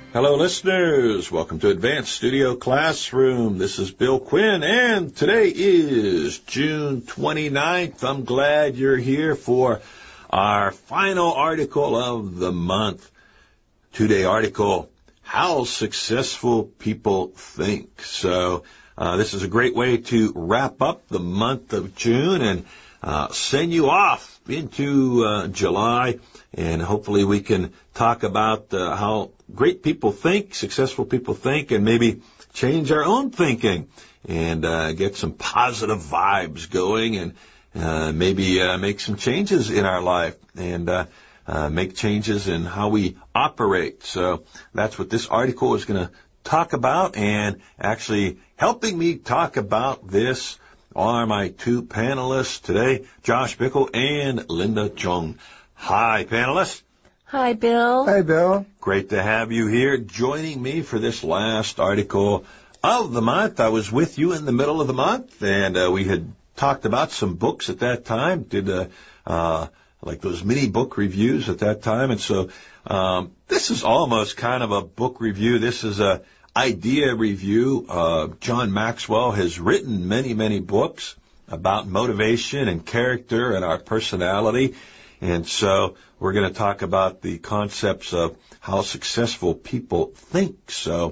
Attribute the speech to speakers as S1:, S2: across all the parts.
S1: Hello, listeners. Welcome to Advanced Studio Classroom. This is Bill Quinn, and today is June 29th. I'm glad you're here for our final article of the month. Two-day article, How Successful People Think. So this is a great way to wrap up the month of June and send you off into July, and hopefully we can talk about how great people think, successful people think, and maybe change our own thinking and get some positive vibes going and maybe make some changes in our life and make changes in how we operate. So that's what this article is going to talk about, and actually helping me talk about this are my two panelists today, Josh Bickle and Linda Chung. Hi, panelists.
S2: Hi, Bill.
S3: Hi, Bill.
S1: Great to have you here joining me for this last article of the month. I was with you in the middle of the month, and we had talked about some books at that time, did like those mini book reviews at that time. And so this is almost kind of a book review. This is a idea review. John Maxwell has written many, many books about motivation and character and our personality. And so we're going to talk about the concepts of how successful people think. So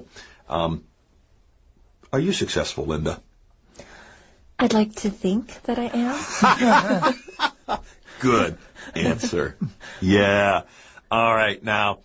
S1: are you successful, Linda?
S2: I'd like to think that I am.
S1: Good answer. Yeah. All right. Now,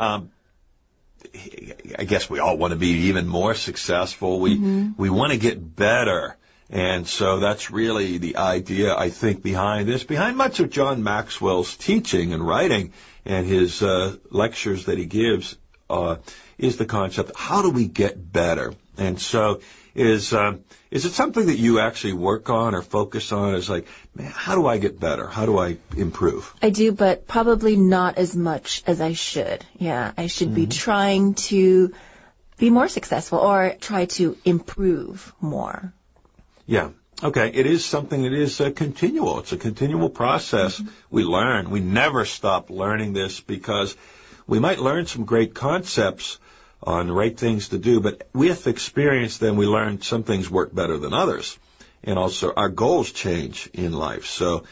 S1: I guess we all want to be even more successful. We want to get better. And so that's really the idea, I think, behind this, behind much of John Maxwell's teaching and writing and his lectures that he gives, is the concept, how do we get better? And so is it something that you actually work on or focus on? Is like, man, how do I get better? How do I improve?
S2: I do, but probably not as much as I should. Yeah, I should be trying to be more successful or try to improve more.
S1: Yeah. Okay. It is something that is continual. It's a continual process. We learn. We never stop learning this because we might learn some great concepts on the right things to do, but with experience, then we learn some things work better than others. And also our goals change in life. So,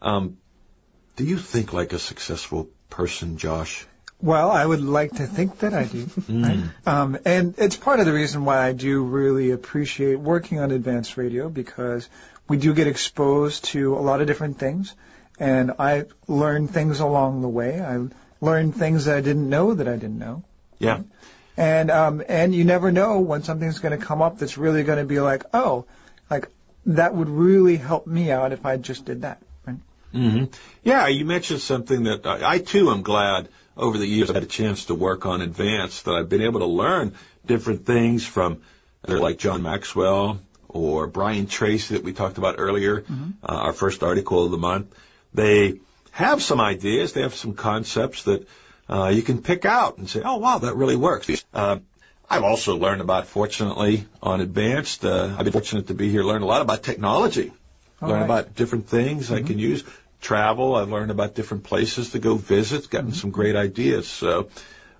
S1: do you think like a successful person, Josh?
S3: Well, I would like to think that I do. Right? And it's part of the reason why I do really appreciate working on advanced radio, because we do get exposed to a lot of different things. And I learn things along the way. I learn things that I didn't know that I didn't know.
S1: Yeah.
S3: And you never know when something's going to come up that's really going to be like, oh, like that would really help me out if I just did that. Right?
S1: Yeah, you mentioned something that I too am glad over the years I've had a chance to work on advanced, that I've been able to learn different things from like John Maxwell or Brian Tracy that we talked about earlier, our first article of the month. They have some ideas, they have some concepts that you can pick out and say, oh, wow, that really works. I've also learned about, fortunately, on advanced, I've been fortunate to be here, learn a lot about technology, learn about different things I can use. Travel, I've learned about different places to go visit, gotten some great ideas. So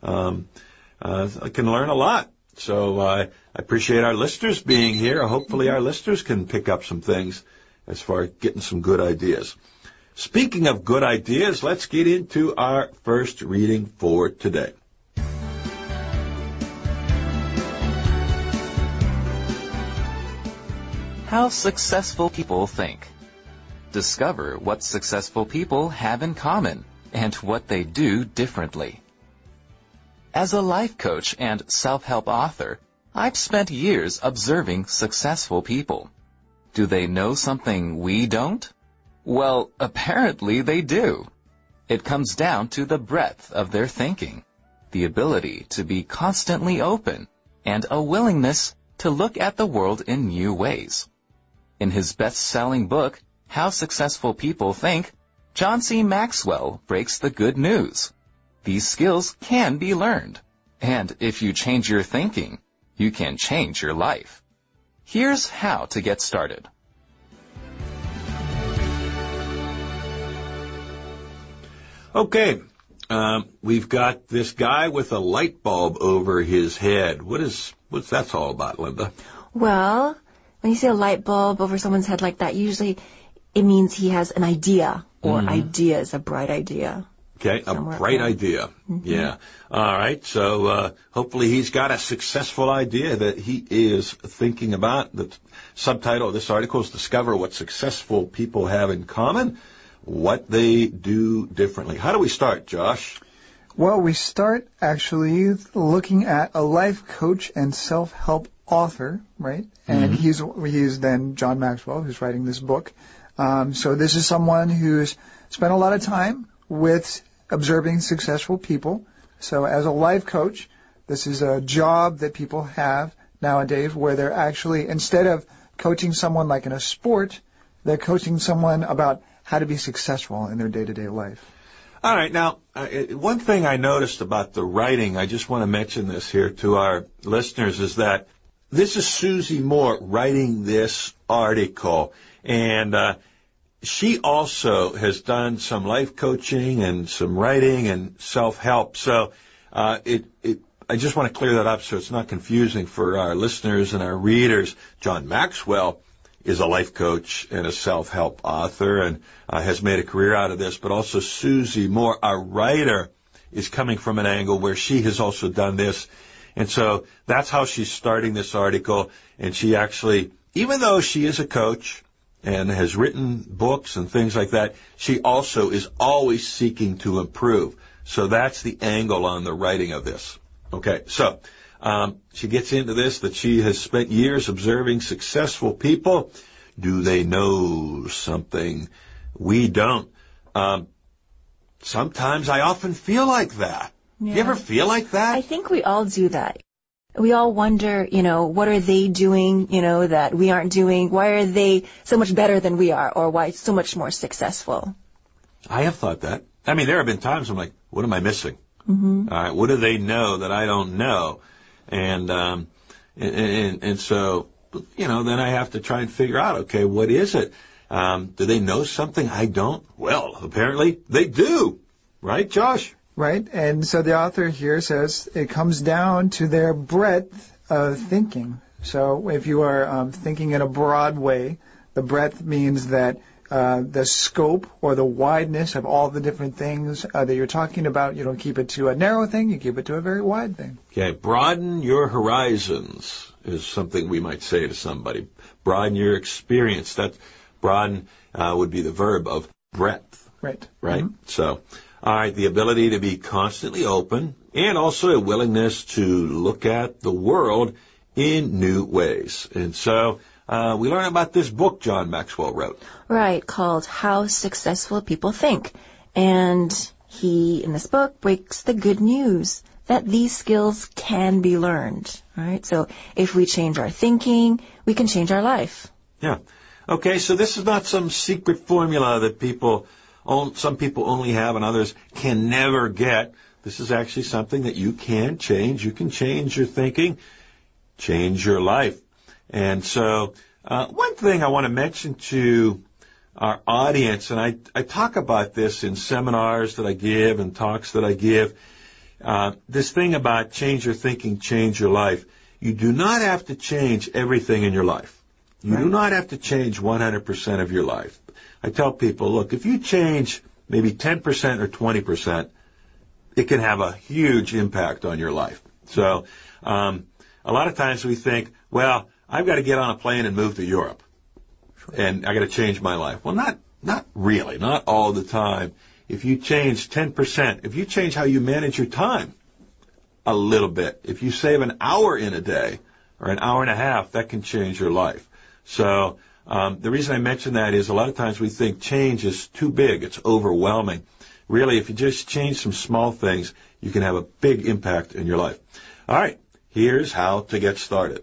S1: I can learn a lot. So I appreciate our listeners being here. Hopefully our listeners can pick up some things as far as getting some good ideas. Speaking of good ideas, let's get into our first reading for today.
S4: How Successful People Think. Discover what successful people have in common and what they do differently. As a life coach and self-help author, I've spent years observing successful people. Do they know something we don't? Well, apparently they do. It comes down to the breadth of their thinking, the ability to be constantly open, and a willingness to look at the world in new ways. In his best-selling book, How Successful People Think, John C. Maxwell breaks the good news. These skills can be learned, and if you change your thinking, you can change your life. Here's how to get started.
S1: Okay, we've got this guy with a light bulb over his head. What's that all about, Linda?
S2: Well, when you see a light bulb over someone's head like that, usually it means he has an idea, or idea is a bright idea.
S1: Okay, a bright idea. Yeah. All right, so hopefully he's got a successful idea that he is thinking about. The subtitle of this article is Discover What Successful People Have in Common, What They Do Differently. How do we start, Josh?
S3: Well, we start actually looking at a life coach and self-help author, right? And he's then John Maxwell, who's writing this book. So this is someone who's spent a lot of time with observing successful people. So as a life coach, this is a job that people have nowadays where they're actually, instead of coaching someone like in a sport, they're coaching someone about how to be successful in their day-to-day life.
S1: All right. Now, one thing I noticed about the writing, I just want to mention this here to our listeners, is that this is Susie Moore writing this article. And she also has done some life coaching and some writing and self-help. So I just want to clear that up so it's not confusing for our listeners and our readers. John Maxwell is a life coach and a self-help author and has made a career out of this. But also Susie Moore, our writer, is coming from an angle where she has also done this. And so that's how she's starting this article. And she actually, even though she is a coach and has written books and things like that, she also is always seeking to improve. So that's the angle on the writing of this. Okay, so she gets into this, that she has spent years observing successful people. Do they know something we don't? Sometimes I often feel like that. Yeah. You ever feel like that?
S2: I think we all do that. We all wonder, what are they doing, that we aren't doing? Why are they so much better than we are? Or why so much more successful?
S1: I have thought that. I mean, there have been times I'm like, what am I missing?
S2: Mm-hmm.
S1: All right, what do they know that I don't know? And so, then I have to try and figure out, okay, what is it? Do they know something I don't? Well, apparently they do. Right, Josh?
S3: Right, and so the author here says it comes down to their breadth of thinking. So if you are thinking in a broad way, the breadth means that the scope or the wideness of all the different things that you're talking about, you don't keep it to a narrow thing, you keep it to a very wide thing.
S1: Okay, broaden your horizons is something we might say to somebody. Broaden your experience. That broaden would be the verb of breadth.
S3: Right.
S1: Right? Mm-hmm. So, all right, the ability to be constantly open and also a willingness to look at the world in new ways. And so we learn about this book John Maxwell wrote.
S2: Right, called How Successful People Think. And he, in this book, breaks the good news that these skills can be learned. All right, so if we change our thinking, we can change our life.
S1: Yeah. Okay, so this is not some secret formula that some people only have and others can never get. This is actually something that you can change. You can change your thinking, change your life. And so one thing I want to mention to our audience, and I talk about this in seminars that I give and talks that I give, this thing about change your thinking, change your life. You do not have to change everything in your life. You do not have to change 100% of your life. I tell people, look, if you change maybe 10% or 20%, it can have a huge impact on your life. So a lot of times we think, well, I've got to get on a plane and move to Europe, and I got to change my life. Well, not really, not all the time. If you change 10%, if you change how you manage your time a little bit, if you save an hour in a day or an hour and a half, that can change your life. So the reason I mention that is a lot of times we think change is too big, it's overwhelming. Really, if you just change some small things, you can have a big impact in your life. All right, here's how to get started.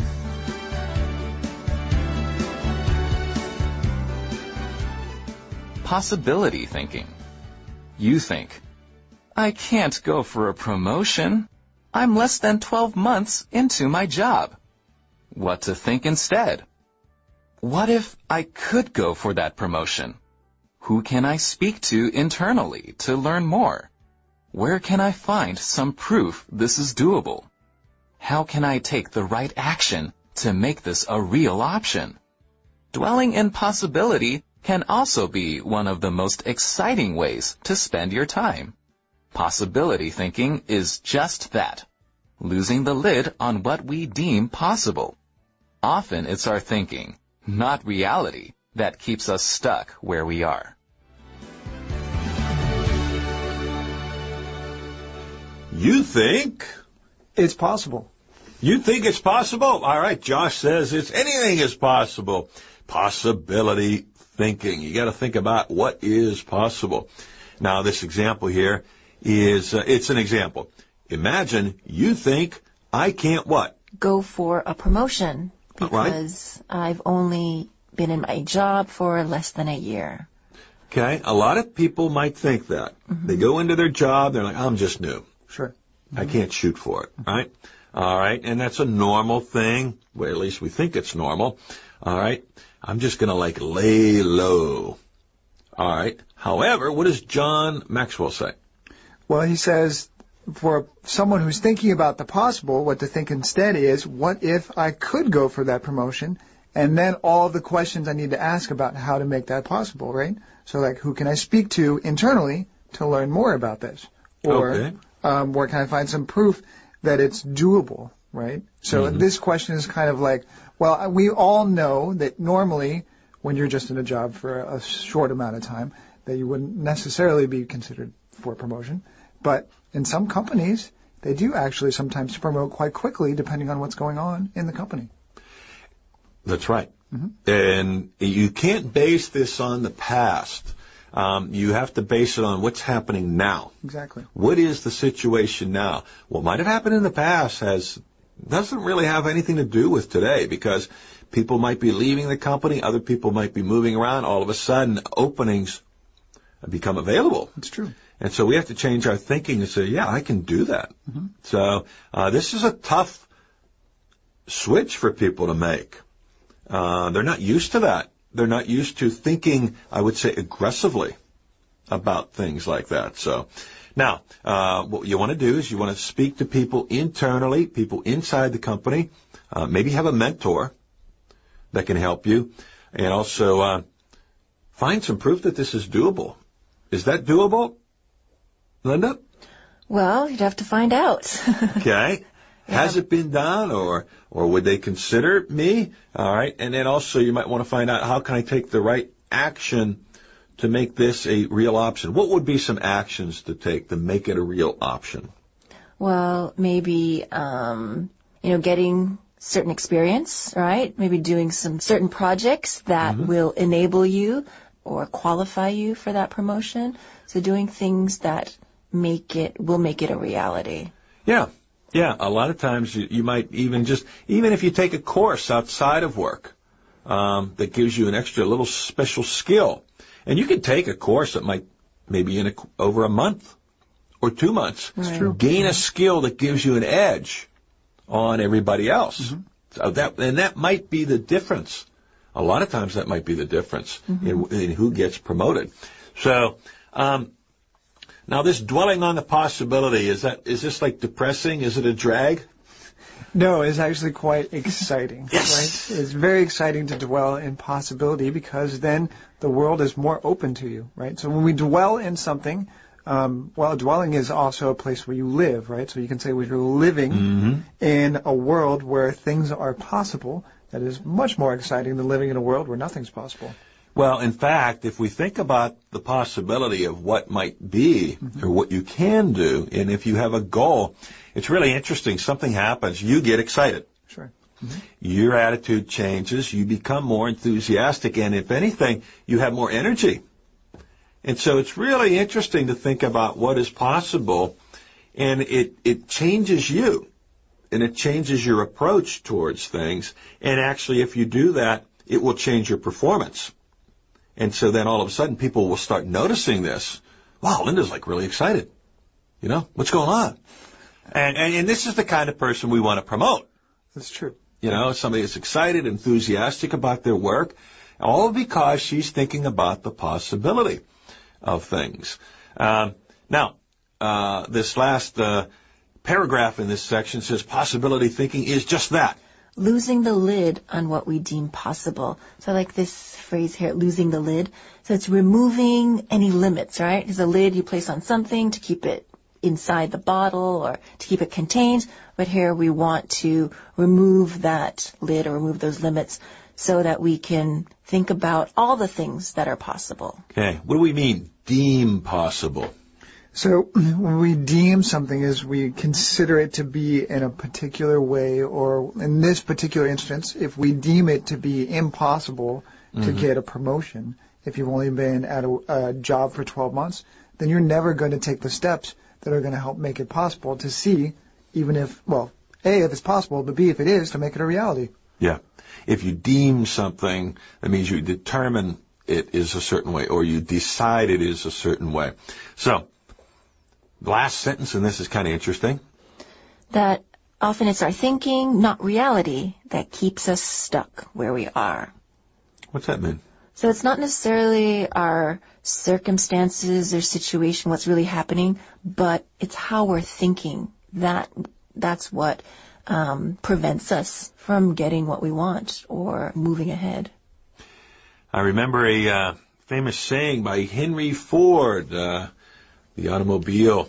S4: Possibility thinking. You think, I can't go for a promotion. I'm less than 12 months into my job. What to think instead? What if I could go for that promotion? Who can I speak to internally to learn more? Where can I find some proof this is doable? How can I take the right action to make this a real option? Dwelling in possibility can also be one of the most exciting ways to spend your time. Possibility thinking is just that, losing the lid on what we deem possible. Often it's our thinking, not reality, that keeps us stuck where we are.
S1: You think
S3: It's possible.
S1: You think it's possible? All right, Josh says anything is possible. Possibility thinking. You got to think about what is possible. Now, this example here is, it's an example. Imagine you think I can't what?
S2: Go for a promotion because I've only been in my job for less than a year.
S1: Okay, a lot of people might think that. Mm-hmm. They go into their job, they're like, I'm just new.
S3: Sure. Mm-hmm.
S1: I can't shoot for it, right? All right, and that's a normal thing. Well, at least we think it's normal. All right, I'm just going to lay low. All right. However, what does John Maxwell say?
S3: Well, he says for someone who's thinking about the possible, what to think instead is, what if I could go for that promotion? And then all of the questions I need to ask about how to make that possible, right? So who can I speak to internally to learn more about this? Or where can I find some proof that it's doable, right? So This question is kind of well, we all know that normally when you're just in a job for a short amount of time, that you wouldn't necessarily be considered for promotion. But in some companies, they do actually sometimes promote quite quickly depending on what's going on in the company.
S1: That's right. Mm-hmm. And you can't base this on the past. You have to base it on what's happening now.
S3: Exactly.
S1: What is the situation now? What might have happened in the past doesn't really have anything to do with today, because people might be leaving the company, other people might be moving around. All of a sudden, openings become available.
S3: It's true.
S1: And so we have to change our thinking and say, yeah, I can do that. Mm-hmm. So this is a tough switch for people to make. They're not used to that. They're not used to thinking, I would say, aggressively about things like that. So now, what you want to do is you want to speak to people internally, people inside the company, maybe have a mentor that can help you, and also find some proof that this is doable. Is that doable, Linda?
S2: Well, you'd have to find out.
S1: Okay. Yeah. Has it been done, or would they consider me? All right. And then also you might want to find out, how can I take the right action to make this a real option? What would be some actions to take to make it a real option?
S2: Well, maybe, getting certain experience, right? Maybe doing some certain projects that will enable you or qualify you for that promotion. So doing things that will make it a reality.
S1: Yeah. Yeah, a lot of times you might even if you take a course outside of work that gives you an extra little special skill, and you can take a course that might maybe over a month or 2 months.
S3: That's true.
S1: Gain a skill that gives you an edge on everybody else. Mm-hmm. So that might be the difference. A lot of times that might be the difference in who gets promoted. So now, this dwelling on the possibility, is this depressing? Is it a drag?
S3: No, it's actually quite exciting.
S1: Yes.
S3: Right? It's very exciting to dwell in possibility, because then the world is more open to you, right? So when we dwell in something, dwelling is also a place where you live, right? So you can say we're living in a world where things are possible. That is much more exciting than living in a world where nothing's possible.
S1: Well, in fact, if we think about the possibility of what might be or what you can do, and if you have a goal, it's really interesting. Something happens, you get excited.
S3: Sure.
S1: Your attitude changes, you become more enthusiastic, and if anything, you have more energy. And so it's really interesting to think about what is possible, and it changes you, and it changes your approach towards things. And actually, if you do that, it will change your performance. And so then all of a sudden people will start noticing this. Wow, Linda's really excited. What's going on? And this is the kind of person we want to promote.
S3: That's true.
S1: Somebody that's excited, enthusiastic about their work, all because she's thinking about the possibility of things. Now, this last paragraph in this section says possibility thinking is just that.
S2: Losing the lid on what we deem possible. So I like this phrase here, losing the lid. So it's removing any limits, right? Because a lid you place on something to keep it inside the bottle or to keep it contained. But here we want to remove that lid or remove those limits so that we can think about all the things that are possible.
S1: Okay. What do we mean, deem possible?
S3: So when we deem something is we consider it to be in a particular way, or in this particular instance, if we deem it to be impossible to get a promotion, if you've only been at a job for 12 months, then you're never going to take the steps that are going to help make it possible to see, even if, well, A, if it's possible, but B, if it is, to make it a reality.
S1: Yeah. If you deem something, that means you determine it is a certain way, or you decide it is a certain way. So, the last sentence, and this is kind of interesting.
S2: That often it's our thinking, not reality, that keeps us stuck where we are.
S1: What's that mean?
S2: So it's not necessarily our circumstances or situation, what's really happening, but it's how we're thinking. That's what prevents us from getting what we want or moving ahead.
S1: I remember a famous saying by Henry Ford, the automobile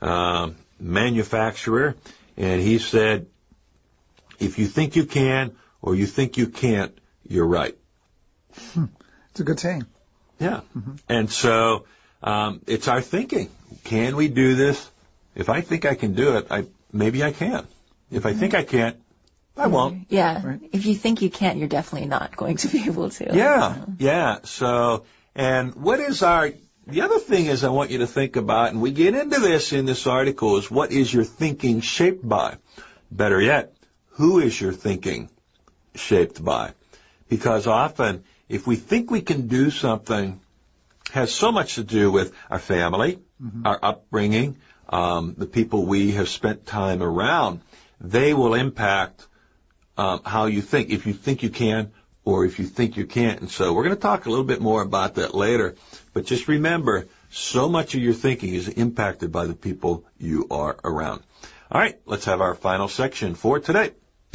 S1: manufacturer, and he said, if you think you can or you think you can't, you're right.
S3: It's a good saying.
S1: Yeah. And so it's our thinking. Can we do this? If I think I can do it, maybe I can. If I think I can't, I won't.
S2: Yeah.
S3: Right.
S2: If you think you can't, you're definitely not going to be able to.
S1: Yeah. So, and what is the other thing is I want you to think about, and we get into this in this article, is what is your thinking shaped by? Better yet, who is your thinking shaped by? Because often, if we think we can do something, it has so much to do with our family, our upbringing, the people we have spent time around. They will impact how you think, if you think you can or if you think you can't. And so we're going to talk a little bit more about that later. But just remember, so much of your thinking is impacted by the people you are around. All right, let's have our final section for today.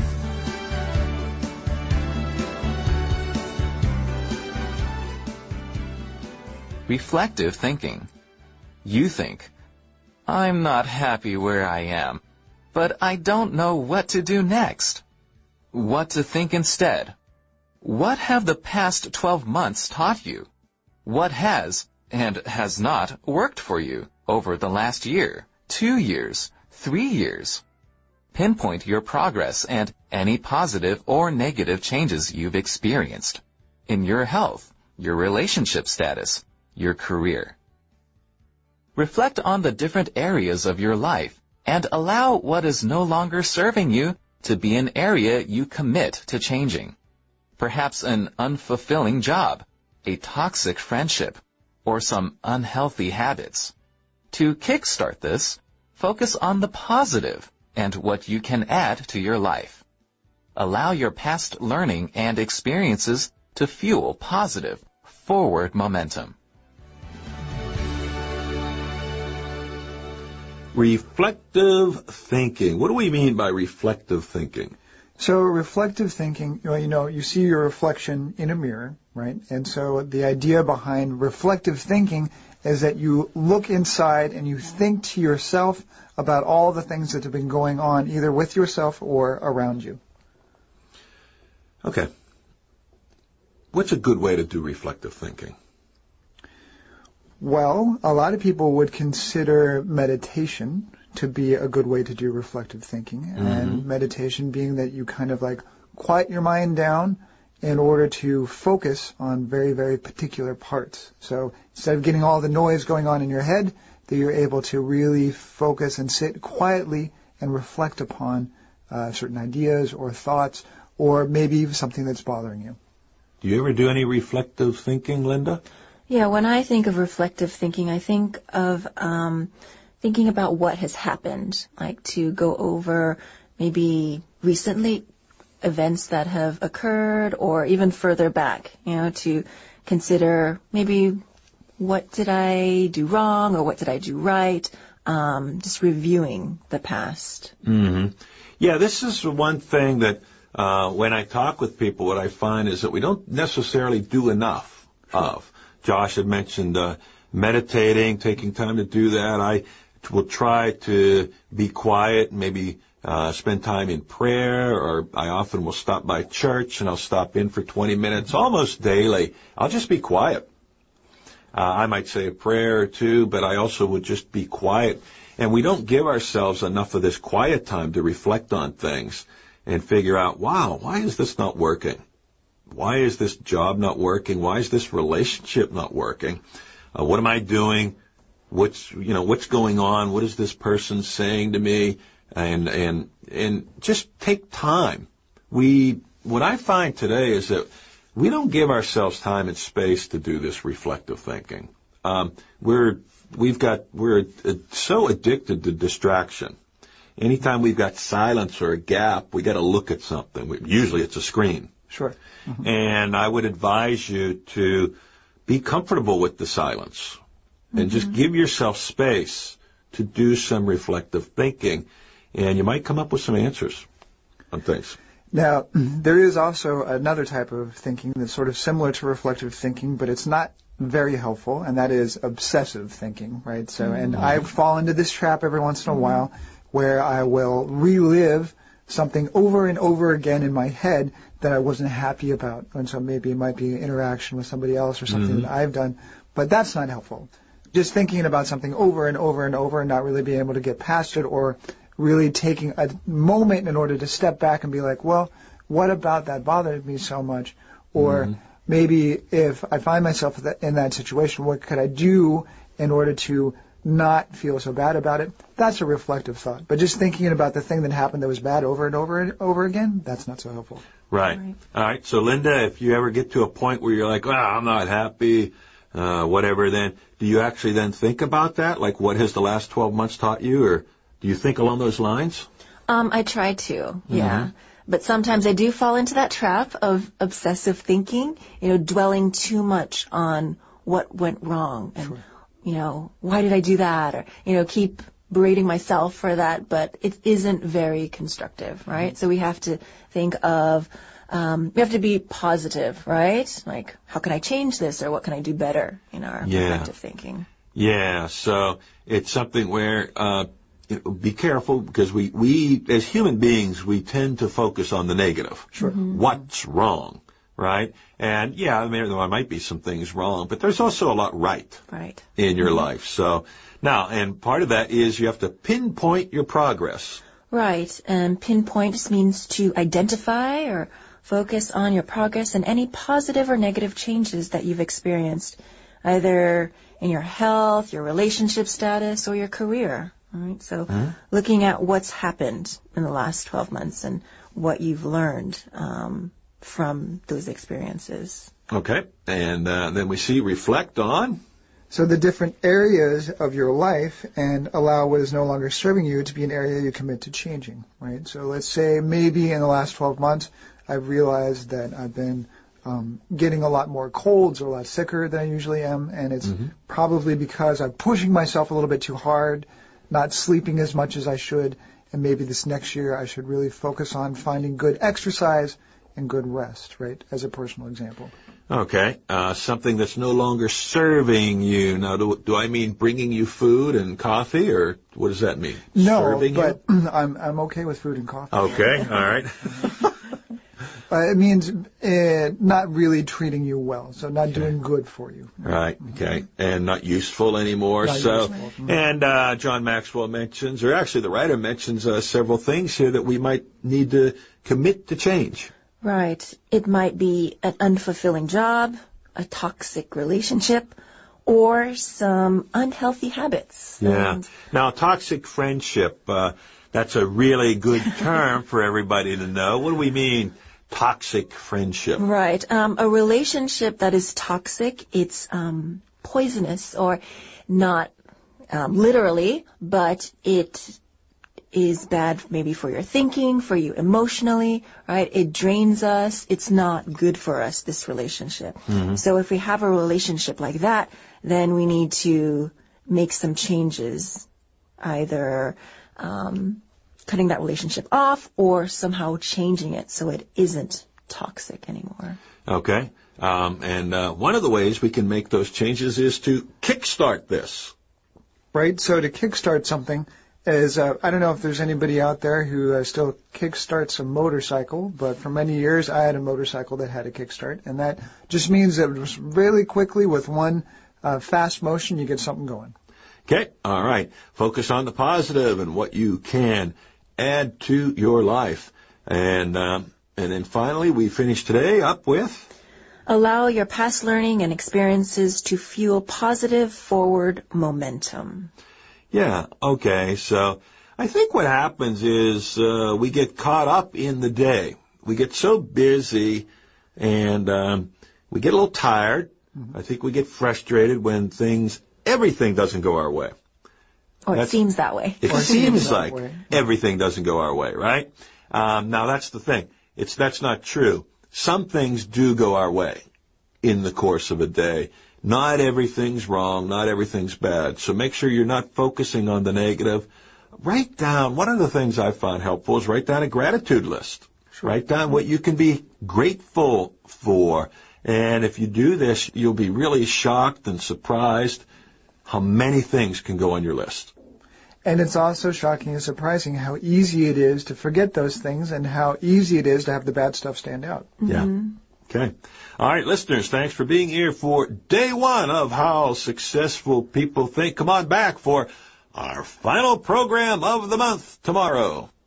S4: Reflective thinking. You think, I'm not happy where I am, but I don't know what to do next. What to think instead? What have the past 12 months taught you? What has and has not worked for you over the last year, 2 years, 3 years? Pinpoint your progress and any positive or negative changes you've experienced in your health, your relationship status, your career. Reflect on the different areas of your life and allow what is no longer serving you to be an area you commit to changing. Perhaps an unfulfilling job, a toxic friendship, or some unhealthy habits. To kickstart this, focus on the positive and what you can add to your life. Allow your past learning and experiences to fuel positive, forward momentum.
S1: Reflective thinking. What do we mean by reflective thinking?
S3: So reflective thinking, you see your reflection in a mirror, right? And so the idea behind reflective thinking is that you look inside and you think to yourself about all the things that have been going on either with yourself or around you.
S1: Okay. What's a good way to do reflective thinking?
S3: Well, a lot of people would consider meditation to be a good way to do reflective thinking. And meditation being that you kind of like quiet your mind down in order to focus on very, very particular parts. So instead of getting all the noise going on in your head, that you're able to really focus and sit quietly and reflect upon certain ideas or thoughts or maybe something that's bothering you.
S1: Do you ever do any reflective thinking, Linda?
S2: Yeah, when I think of reflective thinking, I think of thinking about what has happened, like to go over maybe recently events that have occurred or even further back, to consider maybe what did I do wrong or what did I do right, just reviewing the past.
S1: Mm-hmm. Yeah, this is one thing that when I talk with people, what I find is that we don't necessarily do enough of. Josh had mentioned meditating, taking time to do that. I will try to be quiet, maybe spend time in prayer, or I often will stop by church and I'll stop in for 20 minutes almost daily. I'll just be quiet. I might say a prayer or two, but I also would just be quiet. And we don't give ourselves enough of this quiet time to reflect on things and figure out, wow, why is this not working? Why is this job not working? Why is this relationship not working? What am I doing? What's going on? What is this person saying to me? And just take time. What I find today is that we don't give ourselves time and space to do this reflective thinking. We're so addicted to distraction. Anytime we've got silence or a gap, we got to look at something. Usually it's a screen.
S3: Sure. Mm-hmm.
S1: And I would advise you to be comfortable with the silence and just give yourself space to do some reflective thinking, and you might come up with some answers on things.
S3: Now, there is also another type of thinking that's sort of similar to reflective thinking, but it's not very helpful, and that is obsessive thinking, right? So, and I fall into this trap every once in a while where I will relive something over and over again in my head that I wasn't happy about. And so maybe it might be an interaction with somebody else or something that I've done, but that's not helpful. Just thinking about something over and over and over and not really being able to get past it, or really taking a moment in order to step back and be like, well, what about that bothered me so much? Or maybe if I find myself in that situation, what could I do in order to not feel so bad about it? That's a reflective thought. But just thinking about the thing that happened that was bad over and over and over again, that's not so helpful.
S1: Right. All right. So, Linda, if you ever get to a point where you're like, I'm not happy, whatever, then do you actually then think about that? Like, what has the last 12 months taught you? Or do you think along those lines?
S2: I try to, yeah. But sometimes I do fall into that trap of obsessive thinking, dwelling too much on what went wrong and, why did I do that? Or, keep berating myself for that, but it isn't very constructive, right? So we have to think of, we have to be positive, right? Like, how can I change this, or what can I do better in our reflective thinking? Yeah,
S1: so it's something where, be careful, because we as human beings, we tend to focus on the negative.
S3: Sure.
S1: What's wrong, right? And there might be some things wrong, but there's also a lot right in your life. So now, and part of that is you have to pinpoint your progress.
S2: Right, and pinpoint just means to identify or focus on your progress and any positive or negative changes that you've experienced, either in your health, your relationship status, or your career. All right, so looking at what's happened in the last 12 months and what you've learned from those experiences.
S1: Okay, and then we see reflect on.
S3: So the different areas of your life, and allow what is no longer serving you to be an area you commit to changing, right? So let's say maybe in the last 12 months, I've realized that I've been getting a lot more colds or a lot sicker than I usually am, and it's probably because I'm pushing myself a little bit too hard, not sleeping as much as I should, and maybe this next year I should really focus on finding good exercise and good rest, right, as a personal example.
S1: Okay, something that's no longer serving you. Now, do I mean bringing you food and coffee, or what does that mean?
S3: No,
S1: serving
S3: but
S1: you?
S3: I'm okay with food and coffee.
S1: Okay, all right.
S3: It means not really treating you well, so not doing good for you.
S1: Right, okay, and not useful anymore.
S3: Not useful.
S1: And John Maxwell mentions, or actually the writer mentions several things here that we might need to commit to change.
S2: Right. It might be an unfulfilling job, a toxic relationship, or some unhealthy habits.
S1: Yeah. Now, toxic friendship, that's a really good term for everybody to know. What do we mean, toxic friendship?
S2: Right. A relationship that is toxic, it's poisonous, or not literally, but it is bad maybe for your thinking, for you emotionally, right? It drains us. It's not good for us, this relationship. So if we have a relationship like that, then we need to make some changes either cutting that relationship off or somehow changing it so it isn't toxic anymore.
S1: Okay. And one of the ways we can make those changes is to kickstart this.
S3: Right? So to kickstart something is, I don't know if there's anybody out there who still kickstarts a motorcycle, but for many years I had a motorcycle that had a kickstart, and that just means that it was really quickly with one fast motion you get something going.
S1: Okay. All right. Focus on the positive and what you can add to your life. And then finally, we finish today up with...
S2: Allow your past learning and experiences to fuel positive forward momentum.
S1: Yeah, okay. So I think what happens is we get caught up in the day. We get so busy and we get a little tired. Mm-hmm. I think we get frustrated when everything doesn't go our way.
S2: Or it seems that way.
S1: It seems like everything doesn't go our way, right? Now, that's the thing. That's not true. Some things do go our way in the course of a day. Not everything's wrong. Not everything's bad. So make sure you're not focusing on the negative. Write down, one of the things I found helpful is write down a gratitude list. Sure. Write down what you can be grateful for. And if you do this, you'll be really shocked and surprised how many things can go on your list.
S3: And it's also shocking and surprising how easy it is to forget those things and how easy it is to have the bad stuff stand out.
S1: Yeah. Okay. All right, listeners, thanks for being here for day one of How Successful People Think. Come on back for our final program of the month tomorrow.